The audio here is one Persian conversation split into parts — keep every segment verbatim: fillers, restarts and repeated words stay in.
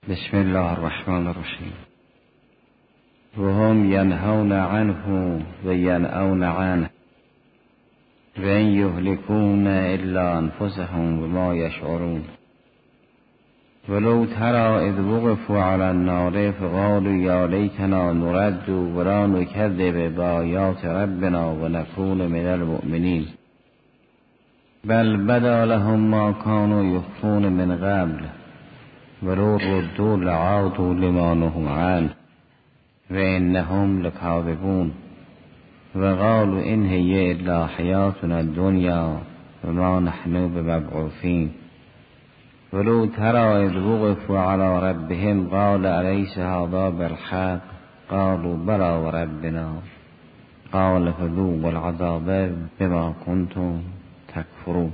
بسم الله الرحمن الرحیم. و هم ینهون عنه و ینأون عنه و ان یهلکون الا انفسهم و ما یشعرون. ولو تری اذ وقفوا علی النار فقالوا یا لیتنا نرد ولا نکذب بآیات ربنا و نکون من المؤمنین بل بدا لهم ما كانوا یخفون من قبل ولو ردوا لعادوا لما نهوا عنه و انهم لکاذبون و قالوا ان هي الا حیاتنا الدنیا و ما نحن بمبعوثین. ولو تری اذ وقفوا علی ربهم قال الیس هذا بالحق قالوا بلی وربنا قال فذوقوا العذاب بما کنتم تکفرون.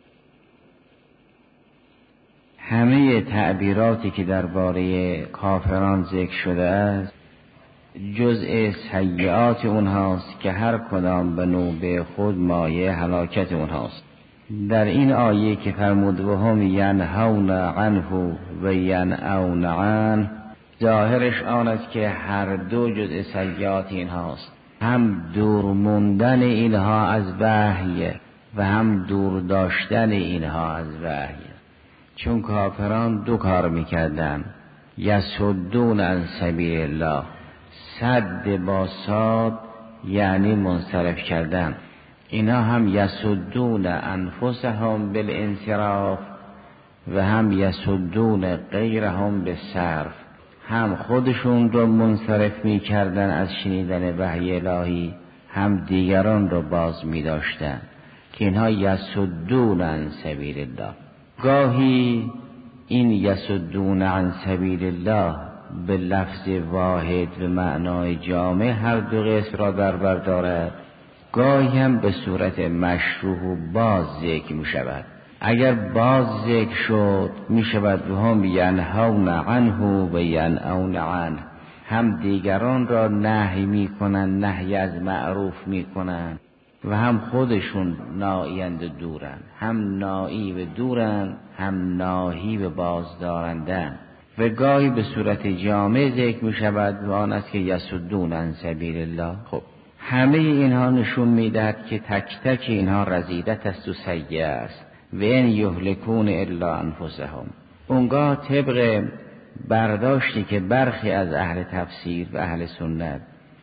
همه تعبیراتی که درباره کافران ذکر شده است جزء سیئات اونهاست که هر کدام به نوبه خود مایه هلاکت اونهاست. در این آیه که فرمود و هم ینهون عنه و ینأون عنه، ظاهرش آن است که هر دو جزء سیئات اینهاست، هم دور موندن اینها از وحی و هم دور داشتن اینها از وحی. چون کافران دو کار میکردن، یصدون عن سبیل الله، صد با صاد یعنی منصرف کردن، اینا هم یصدون انفسهم بالانصراف و هم یصدون غیرهم بالصرف، هم خودشون رو منصرف میکردن از شنیدن وحی الهی، هم دیگران رو باز میداشتن که اینها یصدون عن سبیل الله. گاهی این یصدون عن سبیل الله به لفظ واحد و معنای جامع هر دو قسم را در بر دارد، گاهی هم به صورت مشروح و باز ذکر می شود. اگر باز ذکر شد می شود و هم ینهون عنه و ینأون عنه، هم دیگران را نهی می کنند، نهی از معروف می کنند و هم خودشون نائیند و دورند، هم نایی و دورند هم ناهی و بازدارندند. و گاهی به صورت جامع ذکر می شود و آن است که یصدون عن سبیل الله. خب همه اینها نشون میدهد که تک تک اینها رذیلت است و سیئه است. و ان یهلکون الا انفسهم. اونگاه طبق برداشتی که برخی از اهل تفسیر و اهل سنت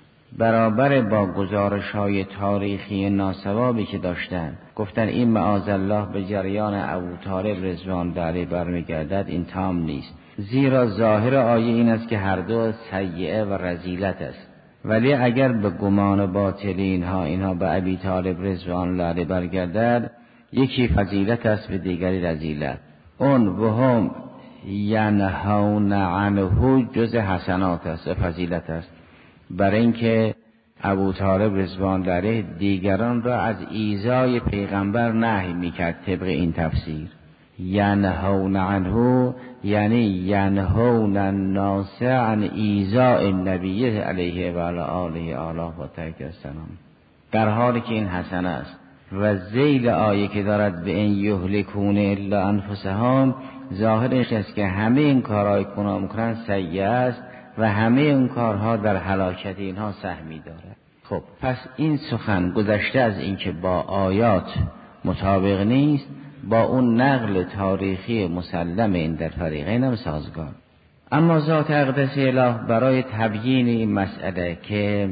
برابر با گزارش های تاریخی ناسوابی که داشتن گفتن این معاذالله به جریان ابوطالب رضوان الله علیه برمیگردد، این تام نیست، زیرا ظاهر آیه این است که هر دو سیئه و رذیلت است. ولی اگر به گمان باطلی اینها اینها به ابی طالب رضوان الله علیه برگردد، یکی فضیلت است و دیگری رذیلت. اون و هم ینهون عنه جز حسنات است و فضیلت است، برای اینکه ابوطالب رضوان الله علیه دیگران را از ایذای پیغمبر نهی میکرد. طبق این تفسیر ینهون عنه یعنی ینهون الناس عن ایذاء النبی علیه و علی آله آله و ترک السلام، در حالی که این حسن است. و ذیل آیه که دارد به این یهلکون الا انفسهم، ظاهرش است که همه این کارهای کنا میکنن سیئه است و همه این کارها در هلاکت اینها سهمی دارد. خب پس این سخن گذشته از اینکه با آیات مطابق نیست، با اون نقل تاریخی مسلم این در فریقین هم سازگار. اما ذات اقدس اله برای تبیین این مسئله که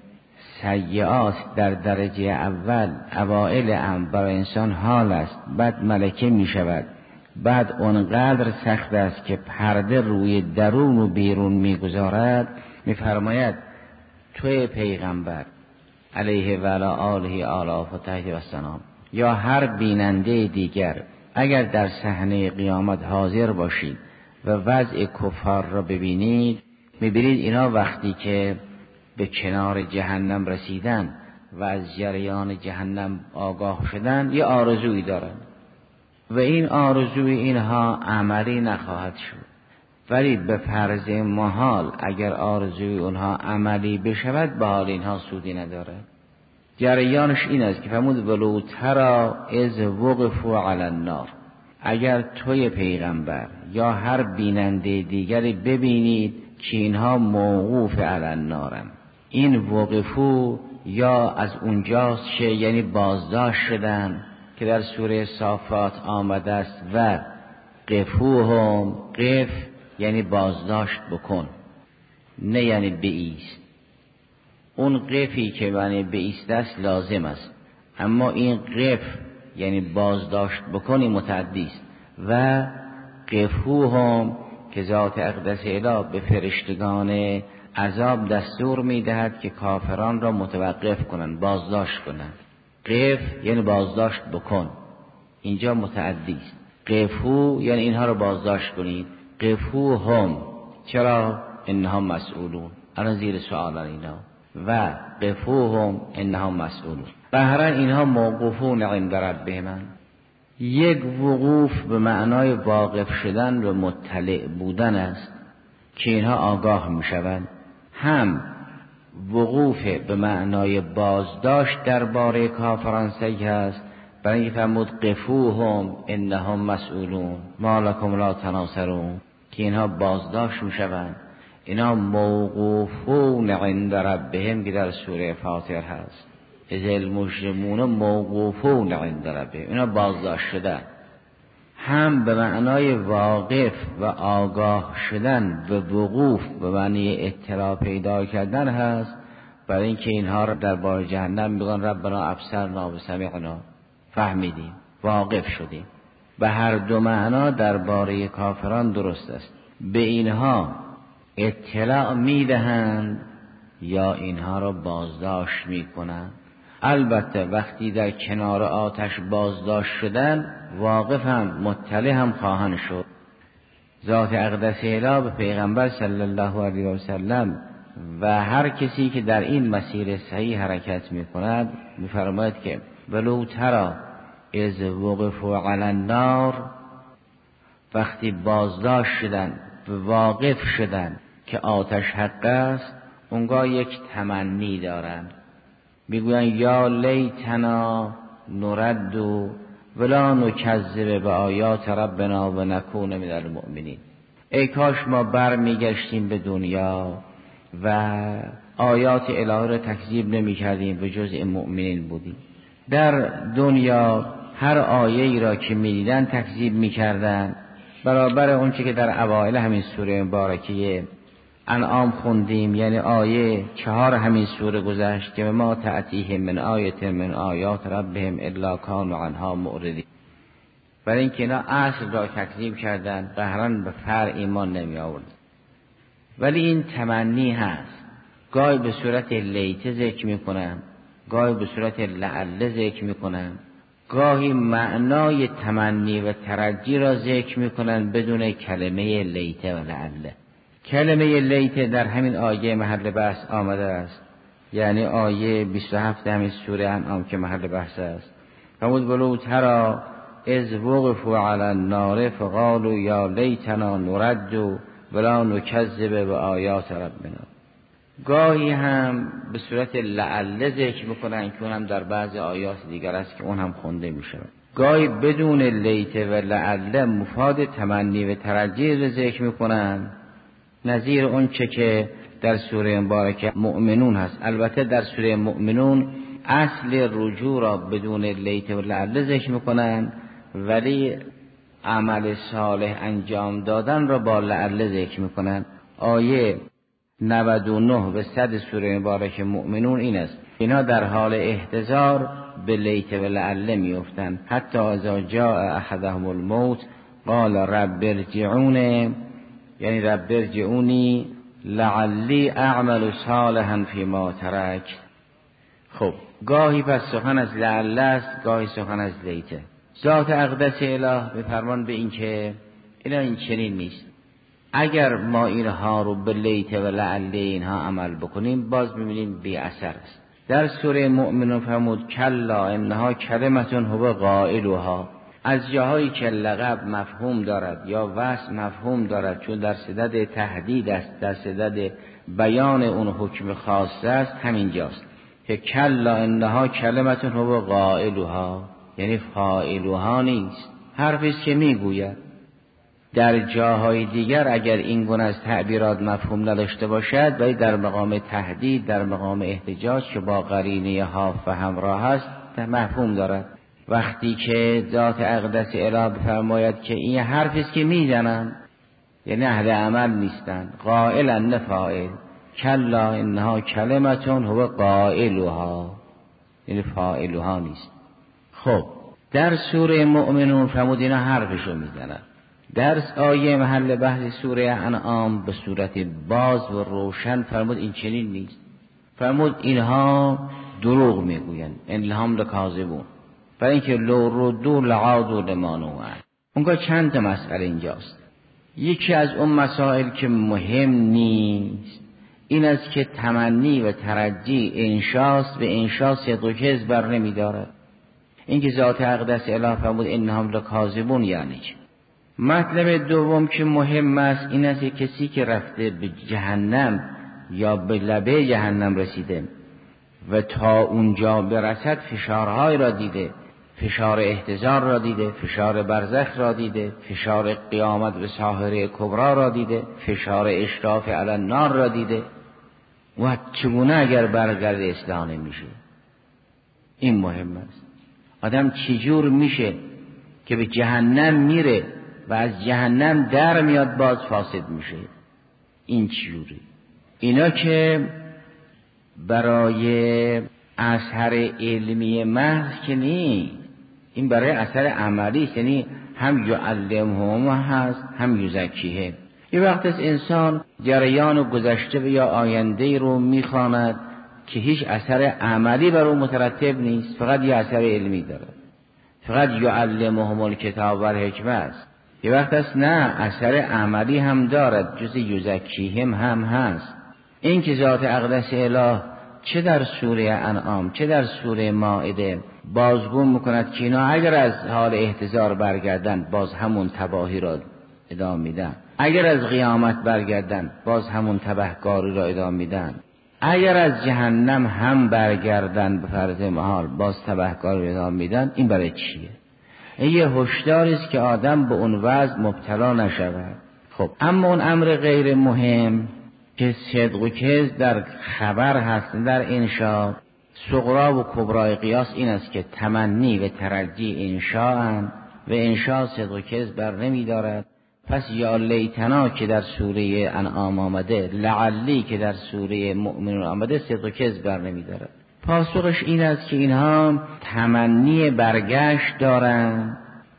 سیئات در درجه اول اوائل امر برای انسان حال است، بعد ملکه می شود، بعد اونقدر سخت است که پرده روی درون و بیرون می گذارد، می فرماید توی پیغمبر علیه و علی آله آله و تحت و سلام یا هر بیننده دیگر اگر در صحنه قیامت حاضر باشید و وضع کفار را ببینید، میبینید اینا وقتی که به کنار جهنم رسیدن و از جریان جهنم آگاه شدن یه آرزویی دارن و این آرزوی اینها عملی نخواهد شد، ولی به فرض محال اگر آرزوی اونها عملی بشود به حال اینها سودی نداره. جریانش این است که فرمود ولو تری اذ وقفوا علی النار، اگر توی پیغمبر یا هر بیننده دیگری ببینید که اینها موقوف علی النارن، این وقفو یا از اونجاست که یعنی بازداشت شدن که در سوره صافات آمده است و قفوهم، قف یعنی بازداشت بکن، نه یعنی بایست. اون قفی که معنی بایست است لازم است، اما این قف یعنی بازداشت بکنی متعدی است. و قفوهم که ذات اقدس اله به فرشتگان عذاب دستور میدهد که کافران را متوقف کنند، بازداشت کنند. قف یعنی بازداشت بکن، اینجا متعدی است. قفو یعنی اینها را بازداشت کنید. قفوهم چرا؟ انهم مسئولون، الان زیر سوال اینا. و قفوهم انهم مسئولون، بهرن اینها موقوفون عند ربهم. یک وقوف به معنای واقف شدن و مطلع بودن است که اینها آگاه می شوند، هم وقوف به معنای بازداشت درباره کافران صحیح است، برای اینکه فرمود قفوهم انهم مسئولون ما لکم لا تناصرون، که اینها بازداشت می شوند. اینا موقوفون عند ربهم که در سوره فاطر هست، اذ المجرمون موقوفون عند ربهم، اینا بازداشت شدن. هم به معنای واقف و آگاه شدن و وقوف به معنی اطلاع پیدا کردن هست، برای اینکه اینها را در بار جهنم میگن ربنا ابصرنا و سمعنا، فهمیدیم، واقف شدیم. به هر دو معنا درباره کافران درست است. به اینها اطلاع میدهند یا اینها را بازداشت میکنند. البته وقتی در کنار آتش بازداشت شدن، واقف هم مطلع هم خواهند شد. ذات اقدس اله به پیغمبر صلی الله علیه و سلم و هر کسی که در این مسیر صحیح حرکت میکند میفرماید که ولو تری اذ وقفوا علی النار، وقتی بازداشت شدن و واقف شدن که آتش حق است، اونگاه یک تمنی دارند، میگویند یا لیتنا نرد ولا نکذب بآیات ربنا و نکون من المؤمنین. ای کاش ما بر میگشتیم به دنیا و آیات الهی را تکذیب نمی کردیم و جزء مؤمنین بودیم. در دنیا هر آیه‌ای را که میدیدن تکذیب میکردن، برابر اون چی که در اوائل همین سوره مبارکه انعام خوندیم، یعنی آیه چهار همین سوره گذشت که ما تأتیهم من آیت من آیات ربهم الا کانوا عنها معرضین. برای اینکه اینا اصل را تکذیب کردن، قهرن به فرع ایمان نمی آورد. ولی این تمنی هست، گاهی به صورت لیته ذکر میکنن، گاهی به صورت لعل ذکر میکنن، گاهی معنای تمنی و ترجی را ذکر میکنن بدون کلمه لیته و لعله. کلمه لیته در همین آیه محل بحث آمده است، یعنی آیه بیست و هفت همین سوره انعام که محل بحث است. فرمود ولو تری اذ وقفوا علی النار فقالوا یا لیتنا نرد ولا نکذب بآیات ربنا. گاهی هم به صورت لعل ذکر میکنن که اونم در بعض آیات دیگر است که اون هم خونده میشه. گاهی بدون لیته و لعل مفاد تمنی و ترجی ذکر میکنن، نظیر اون چه که در سوره مبارکه مؤمنون هست. البته در سوره مؤمنون اصل رجوع را بدون لیته و لعل ذکر میکنن، ولی عمل صالح انجام دادن را با لعل ذکر میکنن. آیه نود و نه و صد سوره مبارکه مؤمنون این است، اینا در حال احتضار به لیته و لعل میافتند. حتی اذا جاء احدهم الموت قال رب ارجعون، یعنی رب ارجعونی لعلی اعمل صالحا فیما ترک. خب گاهی پس سخن از لعل است، گاهی سخن از لیته. ذات اقدس اله به فرمان به این که اینا این چنین نیست. اگر ما اینها رو به لیته و لعل اینها عمل بکنیم، باز میبینیم بی اثر است. در سوره مؤمنون فرمود کلا انها کلمتون هو قائلها. از جاهایی که لقب مفهوم دارد یا وصف مفهوم دارد، چون در صدد تهدید است، در صدد بیان اون حکم خاص است، همین جاست که کلا انها کلمتون هو قائلها، یعنی فاعلها نیست. حرفی است که میگوید. در جاهای دیگر اگر این گونه از تعبیرات مفهوم نداشته باشد ولی در مقام تهدید، در مقام احتجاج که با قرینه حاف و همراه است مفهوم دارد. وقتی که ذات اقدس الهی بفرماید که این حرفی است که میزنن، یعنی اهل عمل نیستن، قائلا نه فاعل، کلا انها کلمتون هو قائلها، یعنی فاعلها نیست. خب در سوره مؤمنون فرمود اینا حرفشو میزنن. در آیه محل بحث سوره انعام به صورت باز و روشن فرمود این چنین نیست. فرمود اینها دروغ میگویند، انهم لکاذبون، برای اینکه لو ردوا لعادوا لما نهوا عنه. اونجا چند تا مسئله اینجاست. یکی از اون مسائل که مهم نیست این است که تمنی و ترجی انشاست و انشا صدق و کذب بر نمیدارد. اینکه ذات اقدس الهی فرمود انهم لکاذبون یعنی چه؟ مطلب دوم که مهم است این است که کسی که رفته به جهنم یا به لبه جهنم رسیده و تا اونجا برسد فشارهای را دیده، فشار احتضار را دیده، فشار برزخ را دیده، فشار قیامت و ساحره کبرا را دیده، فشار اشراف علی النار را دیده، و چگونه اگر برگرد اصلاح نمیشه؟ این مهم است. آدم چجور میشه که به جهنم میره و از جهنم در میاد باز فاسد میشه؟ این چجوری؟ اینا که برای اثر علمی محض که نیست، این برای اثر عملی است. یعنی هم یعلمهم هست هم یزکیه. یه وقت از انسان جریان گذشته و یا آینده رو میخواند که هیچ اثر عملی بر اون مترتب نیست، فقط یه اثر علمی داره، فقط یعلمهم الکتاب و الحکمه است. یه وقت است نه، اثر عملی هم دارد، جز یزکیهم هم هست. این که ذات اقدس اله چه در سوره انعام چه در سوره مائده بازگو میکند که اینا اگر از حال احتضار برگردن باز همون تباهی را ادامه میدن، اگر از قیامت برگردن باز همون تبهکاری را ادامه میدن، اگر از جهنم هم برگردن به فرض محال باز تبهکاری را ادامه میدن. این برای چیه؟ این یه هشداری است که آدم به اون وضع مبتلا نشود. خب اما اون امر غیر مهم که صدق و کذب در خبر هست، در انشا صغرا و کبرای قیاس این است که تمنی و ترجی انشاءن و انشا صدق و کذب بر نمی دارد. پس یا لیتنا که در سوره انعام آمده، لعلی که در سوره مؤمنون آمده، صدق و کذب بر نمی دارد. پاسخش این است که اینها تمنی برگشت دارن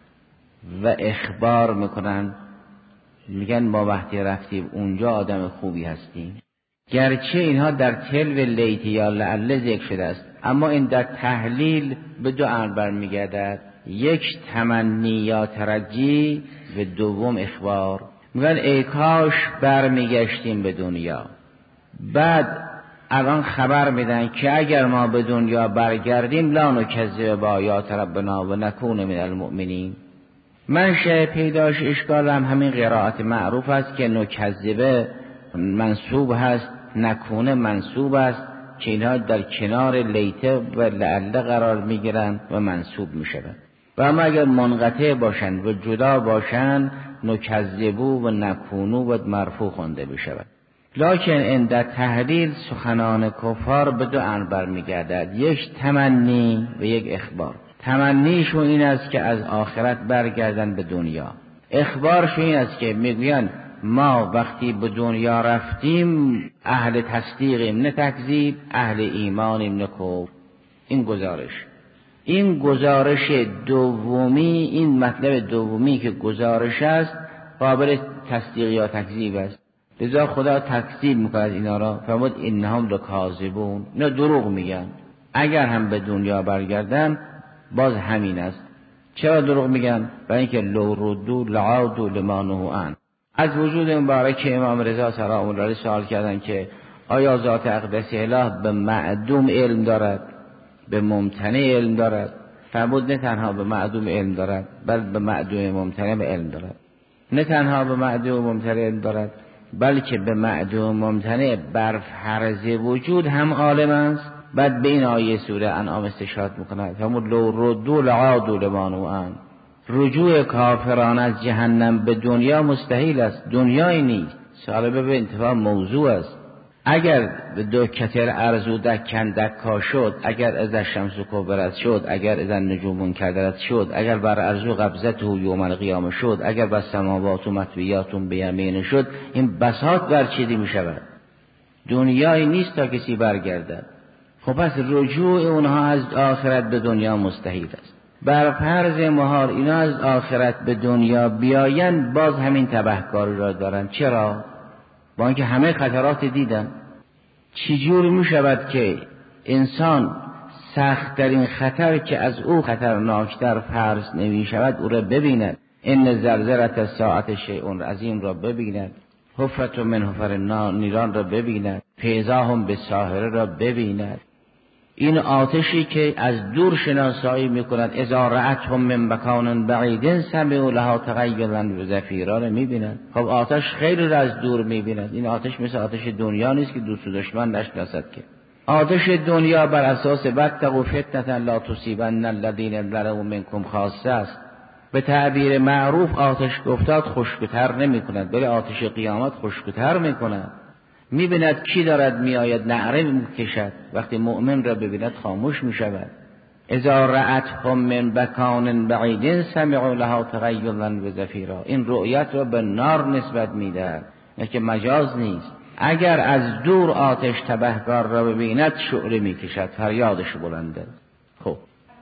و اخبار میکنن، میگن ما وقتی رفتیم اونجا آدم خوبی هستیم. گرچه اینها در تلو لیت یا لعل ذکر شده است، اما این در تحلیل به دو امر برمیگردد، یک تمنی یا ترجی و دوم اخبار. میگن ای کاش برمیگشتیم به دنیا. بعد الان خبر میدن که اگر ما به دنیا برگردیم لا نکذب بآیات ربنا و نکون من المؤمنین. منشأ پیداش اشکالم همین قرائت معروف است که نکذبه منصوب هست، نکونه منصوب است، که اینها در کنار لیته و لعله قرار میگیرن و منصوب میشوند. و اما اگر منقطع باشند و جدا باشند نکذبو و نکونو و مرفوع خوانده بشود. لکن این در تحلیل سخنان کفار به دو امر برمیگردد، یک تمنی و یک اخبار. تمنیشون این است که از آخرت برگردن به دنیا، اخبارشون این است که میگوین ما وقتی به دنیا رفتیم اهل تصدیقیم نه تکذیب، اهل ایمانیم نه کفر. این گزارش این گزارش دومی، این مطلب دومی که گزارش است قابل تصدیق یا تکذیب است. لذا خدا تکذیب میکند اینا را، فرمود انهم لکاذبون، اینا دروغ میگن، اگر هم به دنیا برگردن باز همین است. چرا دروغ میگن؟ برای اینکه لو ردوا لعادوا لما نهوا عنه. از وجود مبارک امام رضا سلام الله علیه سوال کردن که آیا ذات اقدس اله به معدوم علم دارد، به ممتنع علم دارد؟ فرمود نه تنها به معدوم علم دارد، بل به معدوم ممتنع به علم دارد. نه تنها به معدوم ممتنع علم دارد، بلکه به معدوم ممتنع بر فرض وجود هم عالم است. بعد به این آیه سوره انعام استشهاد میکند، فرمود لو ردوا لعادوا لما نهوا عنه. رجوع کافران از جهنم به دنیا مستحیل است، دنیایی نیست. سالبه به انتفاع موضوع است. اگر به دو کتر ارزو دکن دکا شد، اگر از شمس کبرت شد، اگر از نجوم منکدرت شد، اگر بر ارزو قبضت و یوم القیامه شد، اگر بر سماوات و مطویاتون بیمین شد، این بساط برچیده می شود. دنیایی نیست تا کسی برگردد. خب پس رجوع اونها از آخرت به دنیا مستحیل است. بر فرض محال اینا از آخرت به دنیا بیاین، باز همین تبهکاری را دارن. چرا؟ با اینکه همه خطرات دیدن. چجور می شود که انسان سخت‌ترین خطر که از او خطرناکتر فرض نمی شود او را ببیند؟ ان زلزلة الساعة شیء عظیم را ببیند، حفرة من حفر نیران را ببیند، فیضاهم بالساهره را ببیند. این آتشی که از دور شناسایی میکنند، اذا رأتهم من مکان بعید سمعوا لها تغیرا و زفیرا را میبینند. خب آتش خیلی را از دور میبینند. این آتش مثل آتش دنیا نیست که دوست و دشمن نشناسد که. آتش دنیا بر اساس واتقوا فتنة لا تصیبن الذین ظلموا منکم خاصه است. به تعبیر معروف آتش گفتاد خشک‌تر نمیکند، بلکه آتش قیامت خشک‌تر میکند. میبیند کی دارد میآید، نعره میکشد. وقتی مؤمن را ببیند خاموش میشود. اذا رأتهم من مکان بعید سمعوا لها تغیرا و زفیرا. این رؤیت را به نار نسبت میدهد، نه که مجاز نیست. اگر از دور آتش تبهکار را ببیند شعله میکشد، فریادش بلنده. خب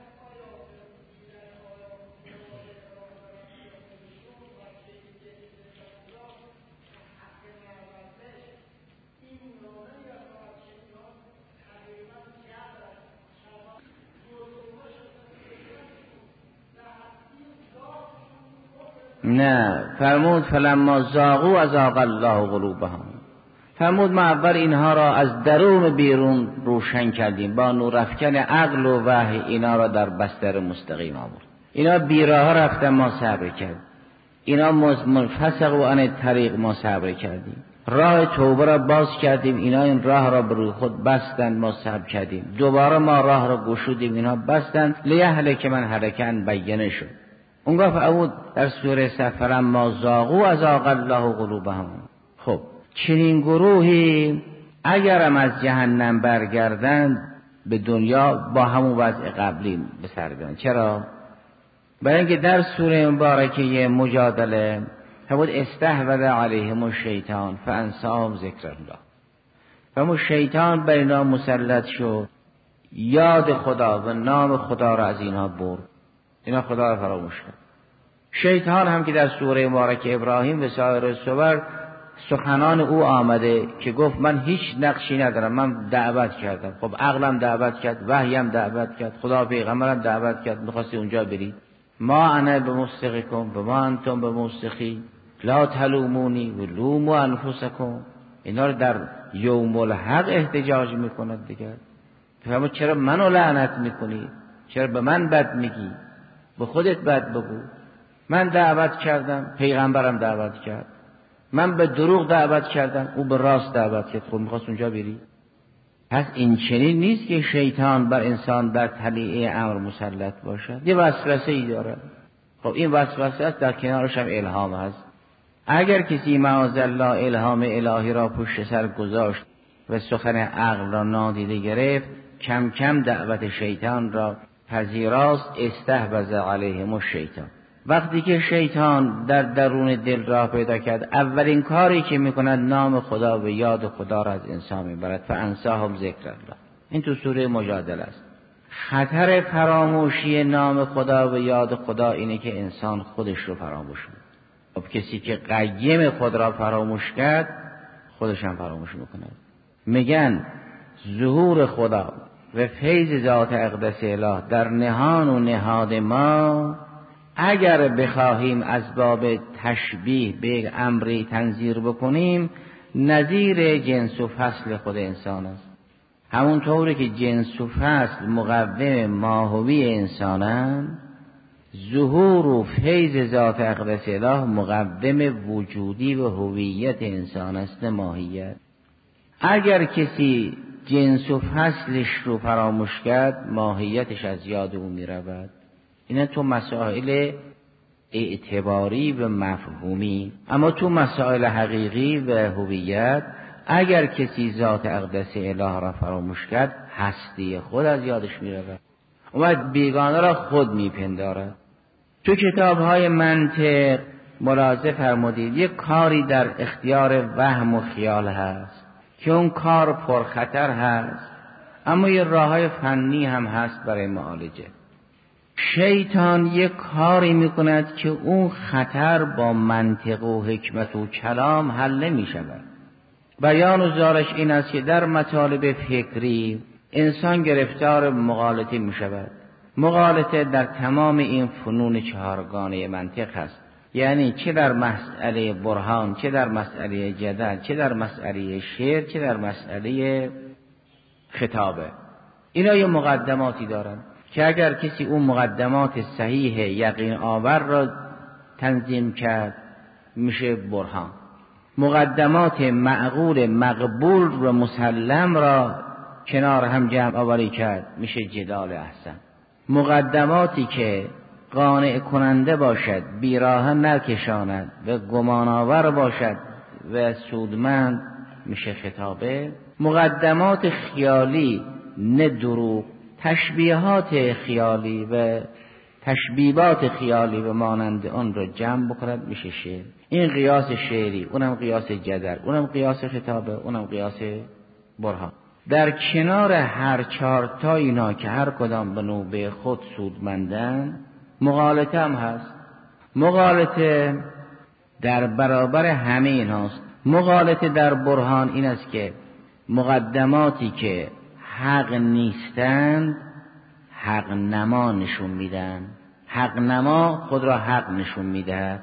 نه، فرمود فلما زاغوا ازاغ الله قلوبهم. فرمود ما اول اینها را از درون بیرون روشن کردیم، با نور افکن عقل و وحی اینا را در بستر مستقیم آورد. اینا بیراه رفتن، ما صبر کردیم. اینا منفسقوا عن الطریق، ما صبر کردیم. راه توبه را باز کردیم، اینا این راه را به روی خود بستند، ما صبر کردیم. دوباره ما راه را گشودیم، اینا بستند. لیهلک من هلک عن بینه شد. اونگاه فرمود در سوره صف ما زاغوا ازاغ الله قلوبهم. خب چنین گروهی اگرم از جهنم برگردند به دنیا با همون وضع قبلی به سر بیان. چرا؟ برای اینکه در سوره مبارکه مجادله فرمود استحوذ علیهم الشیطان فانساهم ذکر الله. فرمود شیطان بر اینا مسلط شد، یاد خدا و نام خدا را از اینا برد، اینا خدا را فراموش کرد. شیطان هم که در سوره مبارکه ابراهیم و سایر سور سخنان او آمده که گفت من هیچ نقشی ندارم، من دعوت کردم. خب عقلم دعوت کرد، وحیم دعوت کرد، خدا پیغمبرم دعوت کرد، می‌خواستی اونجا بری. ما انا بمصرخکم و ما انتم بمصرخی لا تلومونی و لوموا انفسکم. اینا رو در یوم الحق احتجاج میکند دیگه. فرمود چرا منو لعنت میکنی؟ چرا به من بد میگی؟ به خودت بد بگو. من دعوت کردم، پیغمبرم دعوت کرد. من به دروغ دعوت کردم، او به راست دعوت کرد. خب میخواست اونجا بری. پس این چنین نیست که شیطان بر انسان در طلیعه امر مسلط باشد. یه وسوسه ای داره. خب این وسوسه است، در کنارش هم الهام هست. اگر کسی معاذالله الهام الهی را پشت سر گذاشت و سخن عقل را نادیده گرفت، کم کم دعوت شیطان را پذیراست. استحوذ علیهم الشیطان. وقتی که شیطان در درون دل راه پیدا کرد، اولین کاری که میکند نام خدا و یاد خدا را از انسان میبرد. فانساهم ذکر الله. این تو سوره مجادله است. خطر فراموشی نام خدا و یاد خدا اینه که انسان خودش رو فراموش میکنه. خب کسی که قیم خود را فراموش کرد، خودش هم فراموش میکنه. میگن ظهور خدا و فیض ذات اقدس اله در نهان و نهاد ما، اگر بخواهیم از باب تشبیه به امری تنظیر بکنیم، نظیر جنس و فصل خود انسان است. همون طوری که جنس و فصل مقوم ماهوی انسانند، ظهور و فیض ذات اقدس اله مقوم وجودی و هویت انسان است، ماهیت. اگر کسی جنس و فصلش رو فراموش کرد، ماهیتش از یاد او می رود. اینا تو مسائل اعتباری و مفهومی. اما تو مسائل حقیقی و هویت اگر کسی ذات اقدس اله را فراموش کرد، هستی خود از یادش میرود، اومد بیگانه را خود میپندارد. تو کتاب‌های منطق ملاحظه فرمودید یک کاری در اختیار وهم و خیال هست که اون کار پرخطر هست، اما یه راه‌های فنی هم هست برای معالجه. شیطان یک کاری میکند که اون خطر با منطق و حکمت و کلام حل نمی‌شود. بیان و زارش این است که در مطالب فکری انسان گرفتار مغالطه می‌شود. مغالطه در تمام این فنون چهارگانه منطق هست، یعنی چه در مسئله برهان، چه در مسئله جدل، چه در مسئله شعر، چه در مسئله خطابه. اینا یه مقدماتی دارن که اگر کسی اون مقدمات صحیح یقین آور را تنظیم کرد میشه برهان. مقدمات معقول مقبول و مسلم را کنار هم جمع آوری کرد میشه جدال احسن. مقدماتی که قانع کننده باشد، بیراه نکشاند و گمان آور باشد و سودمند میشه خطابه. مقدمات خیالی نه دروغ، تشبیهات خیالی و تشبیبات خیالی و مانند آن را جمع بکند میشه شعر. این قیاس شعری، اونم قیاس جدل، اونم قیاس خطابه، اونم قیاس برهان. در کنار هر چهار تا اینا که هر کدام به نوبه خود سودمندن، مغالطه هم هست. مغالطه در برابر همه ایناست. مغالطه در برهان این است که مقدماتی که حق نیستند حق نما نشون میدن، حق نما خود را حق نشون میده.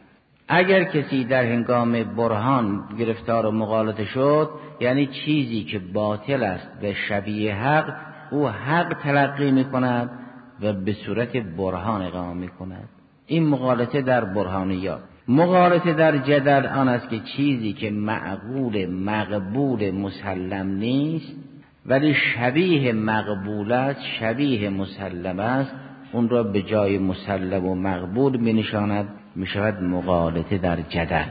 اگر کسی در هنگام برهان گرفتار مغالطه شد، یعنی چیزی که باطل است و شبیه حق، او حق تلقی میکند و به صورت برهان اقامه میکند. این مغالطه در برهانیات. مغالطه در جدل آن است که چیزی که معقول مقبول مسلم نیست ولی شبیه مقبول است، شبیه مسلم است، اون را به جای مسلم و مقبول می نشاند، می شود مغالطه در جدل.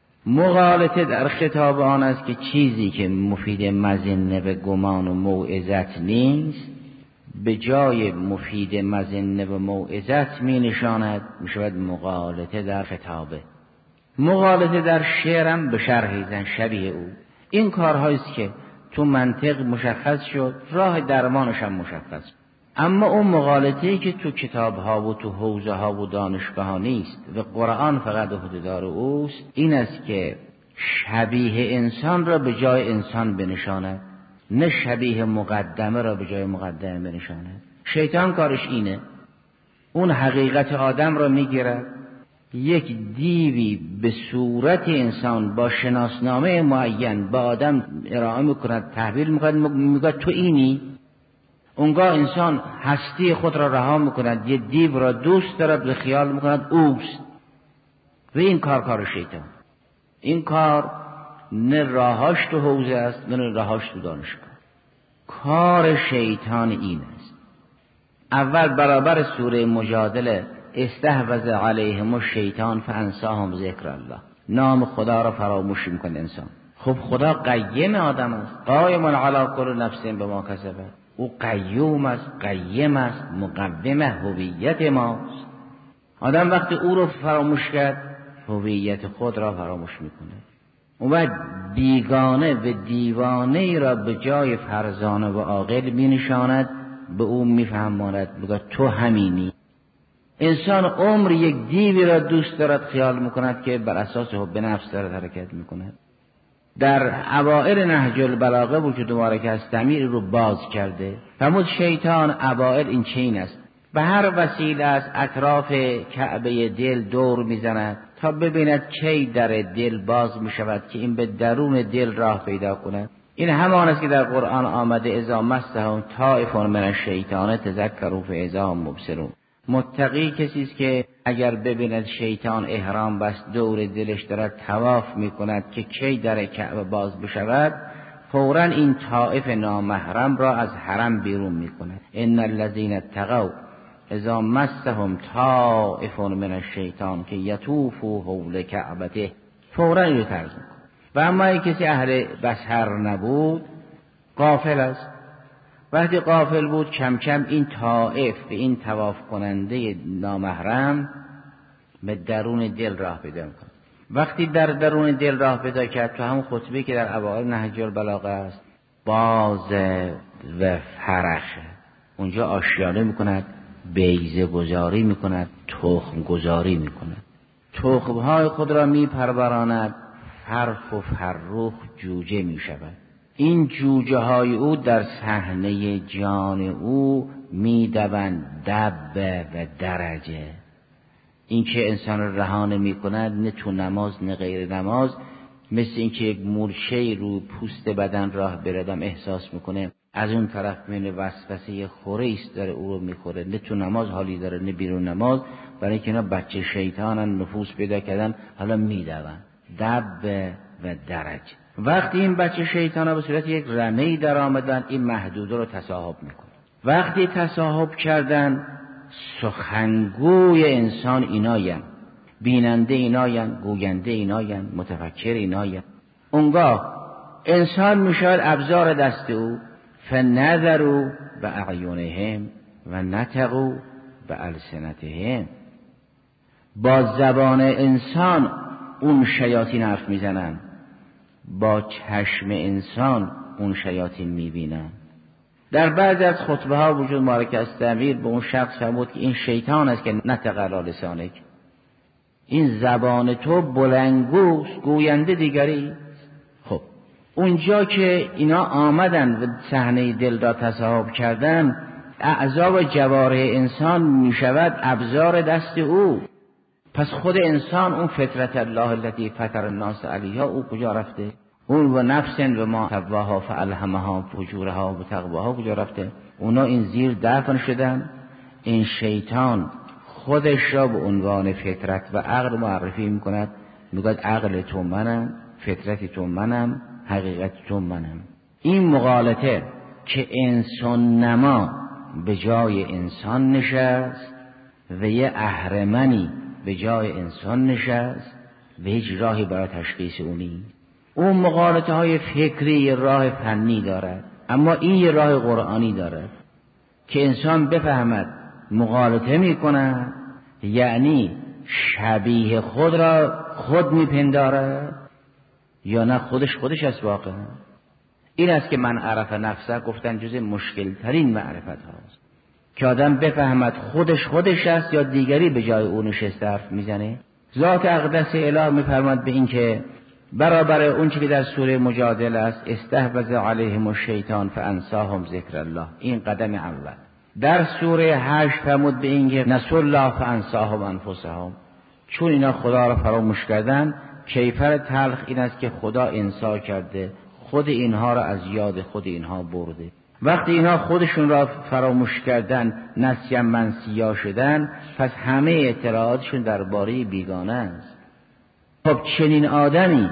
مغالطه در خطاب آن است که چیزی که مفید مظنه و گمان و موعظت نیست به جای مفید مظنه و موعظت می نشاند، می شود مغالطه در خطابه. مغالطه در شعرم به شرحی زن شبیه او. این کارهاییست که تو منطق مشخص شد، راه درمانش هم مشخص. اما اون مغالطه‌ای که تو کتاب‌ها و تو حوزه‌ها و دانشگاه‌ها نیست و قرآن فقط عهده‌دار اوست، این است که شبیه انسان را به جای انسان بنشاند، نه شبیه مقدمه را به جای مقدمه بنشاند. شیطان کارش اینه. اون حقیقت آدم را میگیرد، یک دیوی به صورت انسان با شناسنامه معین با آدم ارائه میکند، تحویل میکند، میگه تو اینی. اونگاه انسان هستی خود را رها میکند، یه دیو را دوست دارد و خیال میکند اوست. و این کار کار شیطان. این کار نه راهاش تو حوزه است نه راهاش تو دانشگاه. کار شیطان این است. اول برابر سوره مجادله استحوذ علیهم الشیطان فانساهم ذکر الله، نام خدا را فراموش میکنه انسان. خب خدا قیم آدم است، قائم علی کل نفس بما کسبت. او قیوم است، قیم است، مقوم هویت ماست. آدم وقتی او رو فراموش کرد هویت خود را فراموش میکنه. و بیگانه و دیوانه ای را به جای فرزانه و عاقل مینشاند، به او میفهماند میگه تو همینی. انسان عمر یک دیوی را دوست دارد، خیال میکند که بر اساس حب نفس دارد حرکت میکند. در اوائل نهج البلاغه وجود مبارک است ضمیر رو باز کرده. فرمود شیطان اوائل این چین است، به هر وسیله از اطراف کعبه دل دور میزند تا ببیند کی در دل باز میشود که این به درون دل راه پیدا کند. این همان است که در قرآن آمده اذا مسهم طائف من الشیطان تذکروا فاذا هم مبصرون. متقی کسی است که اگر ببیند شیطان احرام بست دور دلش دارد طواف میکند که کی در کعبه باز بشود، فوراً این طائف نامحرم را از حرم بیرون میکند. ان الذين اتقوا اذا مسهم طائف من الشیطان که یطوفوا حول کعبته، فوراً اینو ترجمه کن. و اما کسی اهل بصر نبود، غافل است. وقتی غافل بود کم کم این طائف به این طواف کننده نامحرم به درون دل راه پیدا میکنه. وقتی در درون دل راه پیدا کرد، تو همون خطبه که در اوائل نهج البلاغه است، باز و فرخه، اونجا آشیانه میکند، بیضه گذاری میکند، تخم گذاری میکند، تخمهای خود را میپروراند، فرخ و فرخ جوجه میشود. این جوجه های او در صحنه جان او میدوند دب و درجه. این که انسان را رهانه میکند، نه تو نماز نه غیر نماز، مثل این که یک مورچه رو پوست بدن راه بردم احساس میکنه، از اون طرف من وسوسه خوره است داره او رو میخوره، نه تو نماز حالی داره نه بیرون نماز، برای اینکه اینا بچه شیطانن، نفوس پیدا کردن، حالا میدوند دب و درجه. وقتی این بچه شیطان ها به صورت یک رمه‌ای در آمدن، این محدوده رو تصاحب میکنه. وقتی تصاحب کردن، سخنگوی انسان ایناین، بیننده ایناین، گوینده ایناین، متفکر ایناین. اونگاه انسان میشود ابزار دست او، فنظروا باعینهم و نطقوا بالسنتهم. با زبان انسان اون شیاطین حرف میزنن، با چشم انسان اون شیاطین میبینن. در بعضی از خطبه ها وجود مالک استعمیر به اون شخص فرمود که این شیطان است که نطق علی لسانک، این زبان تو بلندگوست، گوینده دیگری. خب اونجا که اینا آمدن و صحنه دل را تصاحب کردن، اعضا و جوارح انسان میشود ابزار دست او. پس خود انسان اون فطرت الله التي فطر الناس علیها او کجا رفته؟ اون و نفس و ما سواها فالهمها فجورها و تقواها کجا رفته؟ اونا این زیر دفن شدن. این شیطان خودش را به عنوان فطرت و عقل معرفی میکند، میگوید عقل تو منم، فطرت تو منم، حقیقت تو منم. این مغالطه که انسان نما به جای انسان نشست و یه اهرمنی به جای انسان نشست و هیچ راهی برای تشخیص او نیست. اون مغالطه های فکری یه راه فنی دارد، اما این یه راه قرآنی دارد که انسان بفهمد مغالطه می کند، یعنی شبیه خود را خود می پندارد یا نه خودش خودش است واقعا. این است که من عرف نفسه گفتن جز مشکل ترین معرفت هاست، که آدم بفهمد خودش خودش است یا دیگری به جای او نشسته حرف میزنه. ذات اقدس اله میفرماد به این که برابر اون چیزی که در سوره مجادله است، استحوذ علیهم الشیطان فانساهم ذکر الله، این قدم اول. در سوره هشت فرمود به این که نسوا الله فانساهم انفسهم، چون اینا خدا را فراموش کردن، کیفر تلخ این است که خدا انسا کرده، خود اینها را از یاد خود اینها برده. وقتی اینها خودشون را فراموش کردن، نسیان منسیا شدن، پس همه اعتراضشون درباره بیگانه است. خب چنین آدمی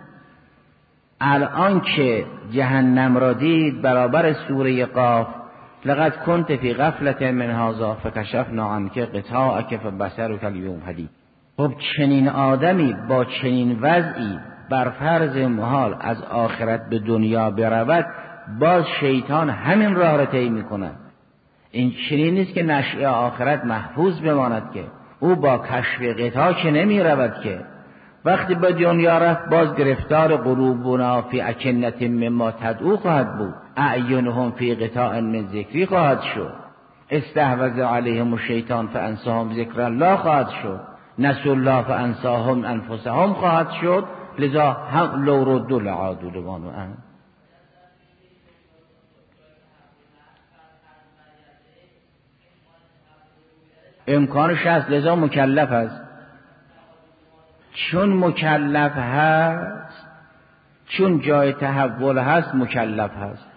الان که جهنم را دید، برابر سوره قاف لقد كنت فی غفلة من هذا فکشفنا عنک غطاءک فبصرک اليوم حدید. خب چنین آدمی با چنین وضعی بر فرض محال از آخرت به دنیا برود، باز شیطان همین راه را طی می‌کند. این چنین نیست که نشأه آخرت محفوظ بماند، که او با کشف غطا که نمی رود، که وقتی به دنیا رفت باز گرفتار قلوبنا فی اکنة مما تدعو خواهد بود، اعینهم فی غطاء من ذکری خواهد شد، استحوذ علیهم الشیطان فانساهم ذکر الله خواهد شد، نسوا الله فانساهم انفسهم خواهد شد. لذا هم لو ردوا لعادوا لما نهوا عنه. امکانش هست، لذا مکلف است. چون مکلف هست، چون جای تحول هست، مکلف هست.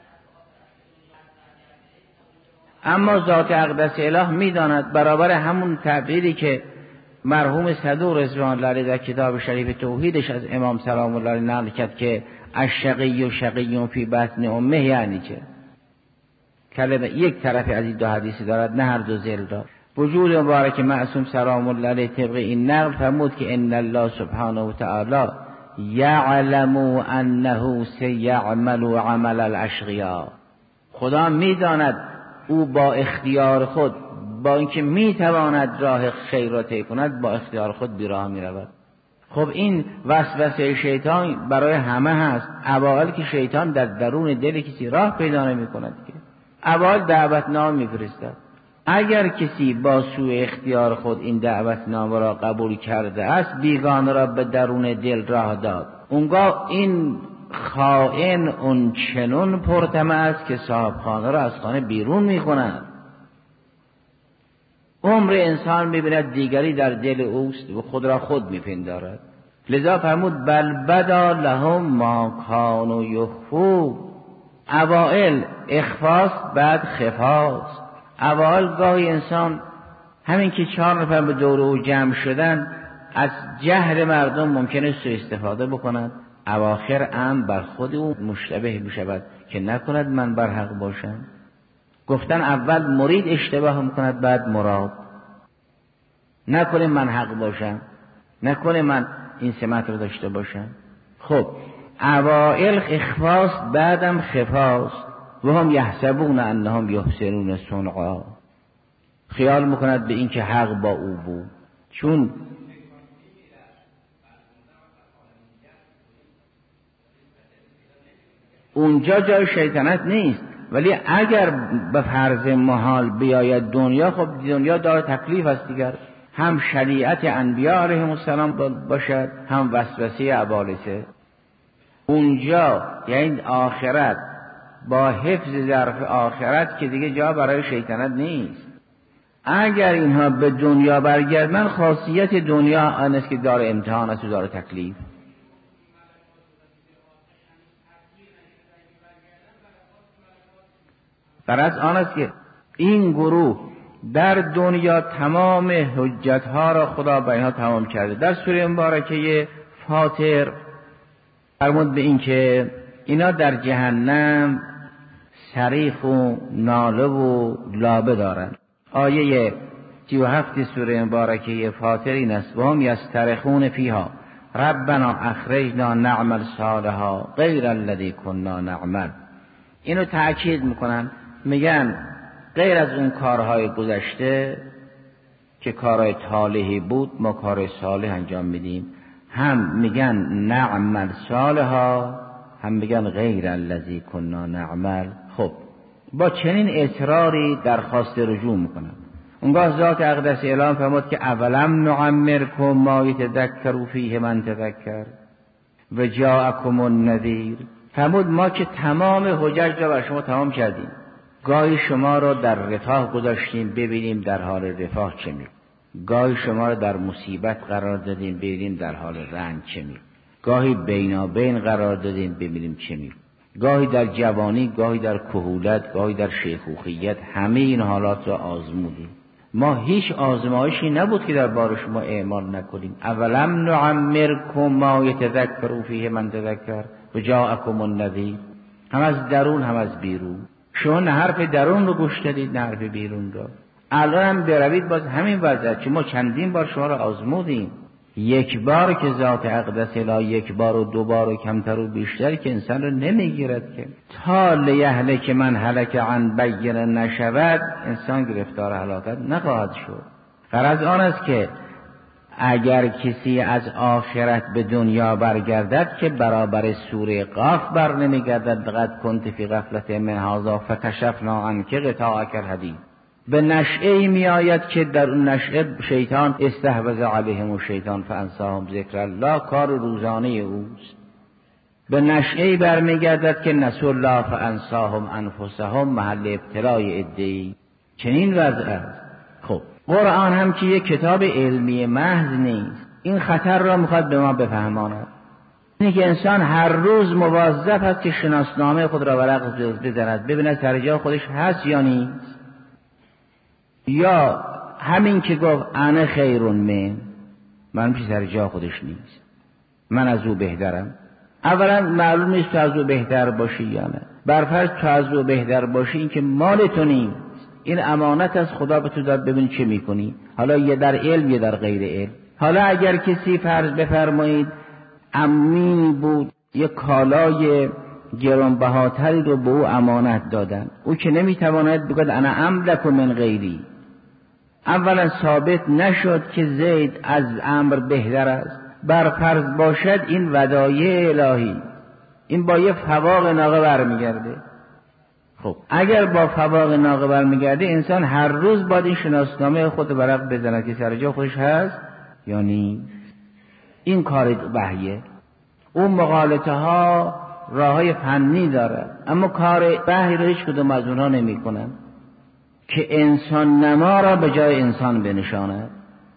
اما ذات اقدس اله میداند، برابر همون تعبیری که مرحوم صدوق رضوان الله علیه در کتاب شریف توحیدش از امام سلام الله علیه نقل کرد که الشقی و شقی فی بطن امه، یعنی چه؟ کلمه یک طرف از این دو حدیث دارد، نه هر دو ذیل را. وجود مبارک معصوم سلام الله علیه طبق این نقل فرمود که ان الله سبحانه و تعالی یعلم انه سیعمل عمل الاشقیاء. خدا میداند او با اختیار خود، با اینکه میتواند راه خیر را طی کند، با اختیار خود بی راه میرود. خب این وسوسه شیطان برای همه هست. اوائل که شیطان در درون دل کسی راه پیدا نمی کند که اوائل دعوتنامه میفرستد. اگر کسی با سوء اختیار خود این دعوتنامه را قبول کرده است، بیگانه را به درون دل راه داد، اونگاه این خائن اون چنون پرطمع است که صاحب خانه را از خانه بیرون می کند. عمر انسان می‌بیند دیگری در دل اوست و خود را خود می‌پندارد. لذا فرمود بل بدا لهم ما کانوا یخفون. اوائل اخفاست، بعد خفاست. اوائل گاهی انسان همین که چهار نفر به دور او جمع شدن از جهل مردم ممکنه سوء استفاده بکند، اواخر امر بر خود او مشتبه بشود که نکند من بر حق باشم. گفتن اول مرید اشتباه میکند، بعد مراد. نکنه من حق باشم، نکنه من این سمت رو داشته باشم. خب اوائل اخفاست، بعدم خفاست. و هم یحسبون انهم یحسنون صنعا. خیال میکند به این که حق با او بود. چون اونجا جای شیطنت نیست. ولی اگر به فرض محال بیاید دنیا، خب دنیا دار تکلیف است دیگر. هم شریعت انبیاء علیهم السلام باشد، هم وسوسه ابالسه. اونجا یعنی آخرت با حفظ ظرف آخرت که دیگه جا برای شیطنت نیست. اگر اینها به دنیا برگردن، خاصیت دنیا آن است که دار امتحان است و دار تکلیف. غرض آن است که این گروه در دنیا تمام حجتها را خدا به اینها تمام کرده. در سوره مبارکه فاطر فرمود به این که اینا در جهنم صریخ و ناله و لابه دارند. آیه سی و هفت سوره مبارکه فاطر این است: و هم یسترخون فیها ربنا اخرجنا نعمل صالحا غیر الذی کنا نعمل. اینو تأکید میکنن، میگن غیر از اون کارهای گذشته که کارهای طالحی بود ما کار صالح انجام میدیم. هم میگن نعمل صالحا، هم میگن غیر الذی کنا نعمل. خب با چنین اصراری درخواست رجوع میکنن. اونگاه ذات اقدس اعلام فرمود که اولم نعمرکم ما یتذکر فیه من تذکر و جاءکم النذیر. فرمود ما که تمام حجج را بر شما تمام کردیم، گاهی شما را در رفاه گذاشتیم ببینیم در حال رفاه چه می، گاهی شما را در مصیبت قرار دادیم ببینیم در حال رنج چه می، گاهی بینابین قرار دادیم ببینیم چه می، گاهی در جوانی، گاهی در کهولت، گاهی در شیخوخیت، همه این حالات را آزمودیم. ما هیچ آزمایشی نبود که در بار شما اعمال نکنیم. اولم نعمرکم ما یتذکر فیه من تذکر و جاءکم النذیر. هم از درون هم از بیرون. شما نه حرف درون رو گوش دادید نه حرف بیرون رو. الان هم بروید باز همین وضعیت، چون ما چندین بار شما رو آزمودیم. یک بار که ذات اقدس الا یک بار و دو بار و کمتر و بیشتر که انسان رو نمیگیرد که تا لیهلک من هلک عن بینه نشود، انسان گرفتار هلاکت نخواهد شد. غرض آن است که اگر کسی از آخرت به دنیا برگردد که برابر سوره قاف بر نمیگردد، لقد کنت فی غفلت من هذا فکشفنا عنک غطاءک الحدید. به نشعه می آید که در اون نشعه شیطان استحوذ علیهم و شیطان فانساهم ذکر الله، کار روزانه اوست. به نشعه برمیگردد که نسوا الله فانساهم انفسهم، محل ابتلای ادعی. چنین وضع است. خب قرآن هم که یک کتاب علمی محض نیست، این خطر را میخواد به ما بفهماند. اینه که انسان هر روز مواظب است که شناسنامه خود را ورق بزند، ببیند سر جای خودش هست یا نیست، یا همین که گفت انا خیرون من، من پیش سر جای خودش نیست، من از او بهترم. اولا معلوم نیست تو از او بهتر باشی یا نه، برفرض تو از او بهتر باشی، این که مال تو نیست، این امانت از خدا به تو داد، ببین چه میکنی. حالا یه در علم یه در غیر علم. حالا اگر کسی فرض بفرمایید امینی بود، یه کالای گرانبهاتری رو به او امانت دادن، او که نمیتواند بگوید انا املک من غیری. اولا ثابت نشد که زید از عمرو بهتر است. بر فرض باشد این ودایع الهی، این با یه فواق ناقه برمیگرده. خب اگر با فواق ناقه برمیگرده، انسان هر روز باید این شناسنامه خود ورق بزند که سر جا خودش هست یا نیست. این کار وحیه. اون مغالطه ها راه های فنی دارد، اما کار وحی رو هیچ کدوم از اونها نمی کنن که انسان نما را به جای انسان بنشاند،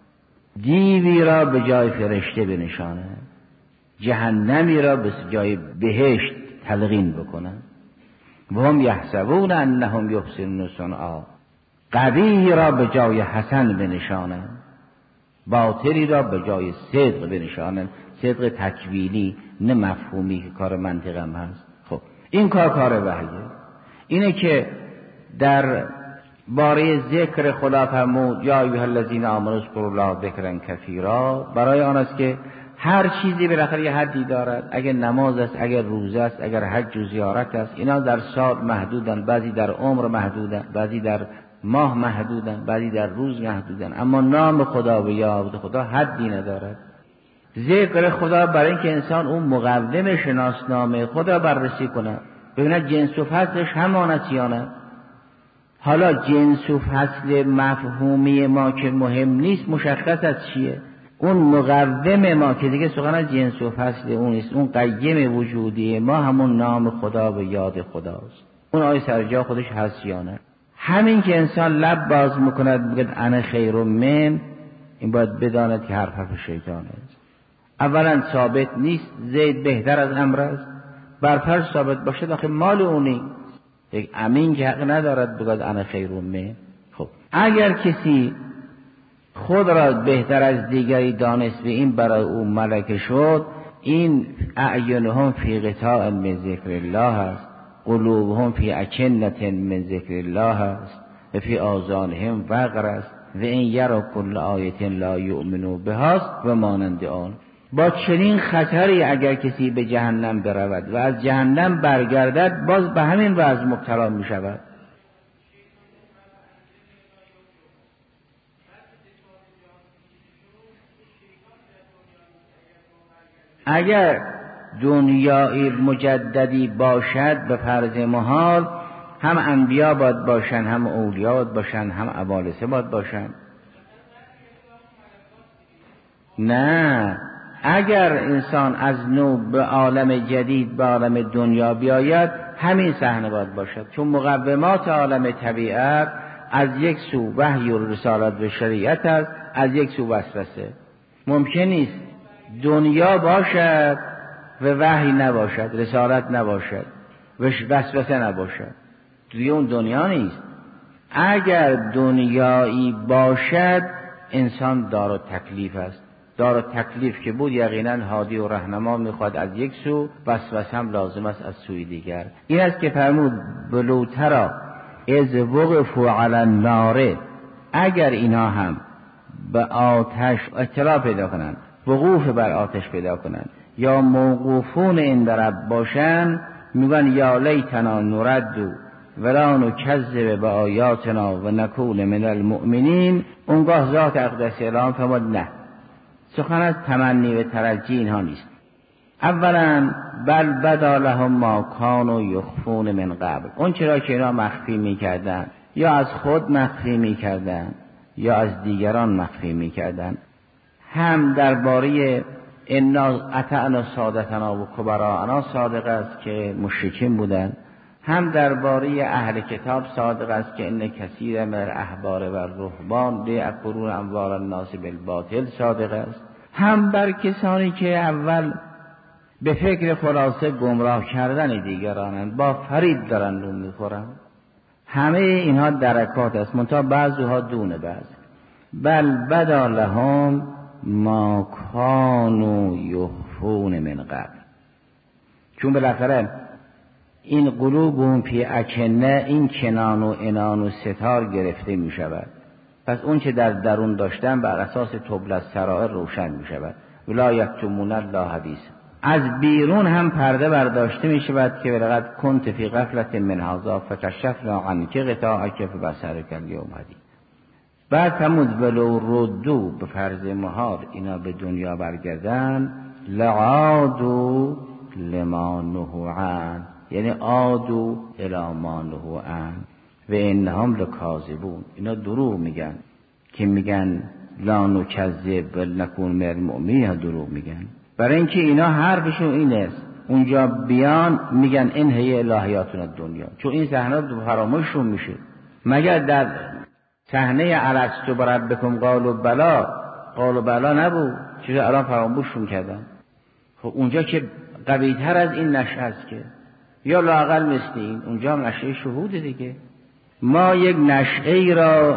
دیوی را به جای فرشته بنشاند، جهنمی را به جای بهشت تلقین بکنن. و هم یحسبون انهم یحسنون صنعا، قبیح را به جای حسن بنشانند، باطلی را به جای صدق بنشانند. صدق تکوینی نه مفهومی که کار منطق هم هست. خب این کار کار وحیه. اینه که در باره ذکر خدا فرمود یا ایها الذین آمنوا اذکروا الله ذکرا کثیرا، برای آن است که هر چیزی بالاخره یه حدی دارد. اگر نماز است، اگر روزه است، اگر حج و زیارت است، اینا در سال محدودن، بعضی در عمر محدودن، بعضی در ماه محدودن، بعضی در روز محدودن، اما نام خدا و یاد خدا حدی ندارد. ذکر خدا برای اینکه انسان اون مقوم شناسنامه خدا بررسی کنه، ببیند جنس و فصلش همان است یا نه. حالا جنس و فصل مفهومی ما که مهم نیست، مشخص از چیه؟ اون مقوم ما که دیگه سخن از جنس و فصل اون نیست، اون قیم وجودی ما همون نام خدا و یاد خداست. اون آیه سر جا خودش هست یا نه؟ همین که انسان لب باز میکند بگه انا خیر من، این باید بداند که حرف حرف شیطان است. اولا ثابت نیست زید بهتر از عمرو است. برفرض ثابت باشه آخه مال اونی، یک امین که حق ندارد بگه انا خیر من. خب اگر کسی خود را بهتر از دیگری دانست و این برای او ملکه شد، این اعینهم فی غطاء من ذکر الله است، قلوبهم فی اکنة من ذکر الله است و فی آذانهم وقر است و این یرا کل آیة لا یؤمنوا بهاست و مانند آن. با چنین خطری اگر کسی به جهنم برود و از جهنم برگردد، باز به همین وضع مبتلا می شود. اگر دنیای مجددی باشد به فرض محال، هم انبیا باید باشن، هم اولیا باید باشن، هم اوالسه باید باشن. نه، اگر انسان از نو به عالم جدید به عالم دنیا بیاید، همین صحنه باید باشد، چون مقومات عالم طبیعت از یک سو وحی و رسالت و شریعت است، از یک سو وسوسه. ممکن نیست دنیا باشد و وحی نباشد، رسالت نباشد و وسوسه نباشد. توی اون دنیا نیست. اگر دنیایی باشد، انسان دار تکلیف است. دار تکلیف که بود یقینا هادی و رهنما میخواد از یک سو، وسوسه هم لازم است از سوی دیگر. این است که فرمود بلوترا از وقفوا علی النار، اگر اینا هم به آتش اطلاع پیدا کنند، وقوف بر آتش پیدا کنند، یا موقوفون این درب باشن، میگن یا لیتنا نردو ولا نکذب به آیاتنا و نکون من المؤمنین. اونگاه ذات اقدس اعلام فرمود نه، سخن از تمنی و ترجی اینها نیست. اولا بل بدا لهم ما کانوا یخفون من قبل، اون چرا که اینا مخفی میکردن، یا از خود مخفی میکردن یا از دیگران مخفی میکردن. هم درباره انا اطعنا سادتنا و کبراءنا صادق است که مشرکین بودند، هم درباره اهل کتاب صادق است که ان کثیر من الاحبار و الرهبان لیأکلون اموال الناس بالباطل صادق است، هم بر کسانی که اول به فکر خلاصه گمراه کردن دیگرانند، با فریب دارن نون میخورن. همه اینها درکات است، منتها بعضها دون بعض. بل بدا لهم ما کانوا یخفون من قبل، چون بالاخره این قلوبهم فی اکنه، این کنان و انان و ستار گرفته می شود. پس اون چه در درون داشتن بر اساس طبل السرائر روشن می شود. ولا یکتمون الله حدیث. از بیرون هم پرده برداشته می شود که ولقد کنت فی غفلت من هذا فکشفنا عنک غطاءک فبصرک الیوم حدید. بعد فرمود ولو ردو، به فرض محال اینا به دنیا برگردن، لعادوا لما نهوا عنه، یعنی عادوا الی ما نهوا عنه و انهم لکاذبون. اینا دروغ میگن که میگن لا نکذب و نکون من المؤمنین، دروغ میگن. برای اینکه اینا حرفشون این است، اونجا بیان میگن این هی الهیاتون دنیا، چون این صحنه فراموششون میشه. مگر در صحنه الستو بربکم قالوا بلا، قالوا بلا نبود، چیزا الان فراموششون کردن. خب اونجا که قوی‌تر از این نشه است که، یا لااقل مثل این، اونجا هم نشه شهوده دیگه. ما یک نشعه را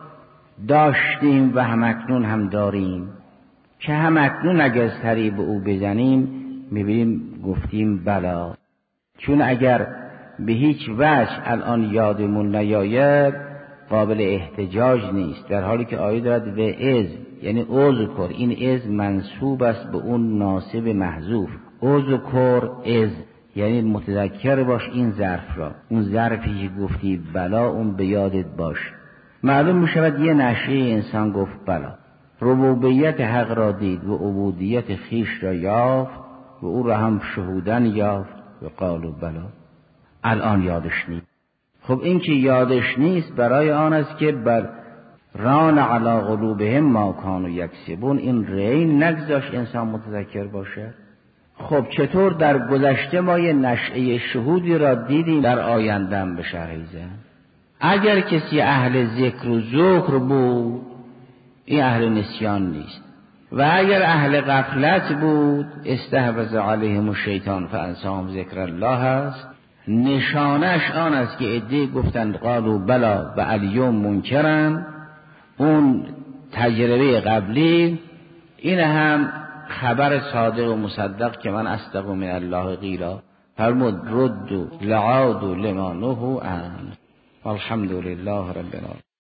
داشتیم و همکنون هم داریم که همکنون اگر سری به او بزنیم میبینیم گفتیم بلا. چون اگر به هیچ وجه الان یادمون نیاید قابل احتجاج نیست، در حالی که آیه دارد و از، یعنی اذکر، این از منسوب است به اون ناسب محذوف. اذکر از یعنی متذکر باش این ظرف را، اون ظرفی که گفتی بلا اون به یادت باش. معلوم می شود یه نشه انسان گفت بلا، ربوبیت حق را دید و عبودیت خیش را یافت و او را هم شهودن یافت و قالوا بلا. الان یادش نیست. خب این که یادش نیست برای آن است که بر ران علی قلوبهم ما کانوا یکسبون، این رین نگذاشت انسان متذکر باشه. خب چطور در گذشته ما یه نشعه شهودی را دیدیم در آیندهم به شرحیزه؟ اگر کسی اهل ذکر و ذکر بود این اهل نسیان نیست، و اگر اهل غفلت بود استحوذ علیهم الشیطان فانساهم ذکر الله است. نشانش آن است که عده گفتند قالوا بلا و الیوم منکرن، اون تجربه قبلی. این هم خبر صادق و مصدق که من اصدق من الله قیلا. فرمود ردوا لعادوا لما نهوا عنه. الحمد لله رب العالمین.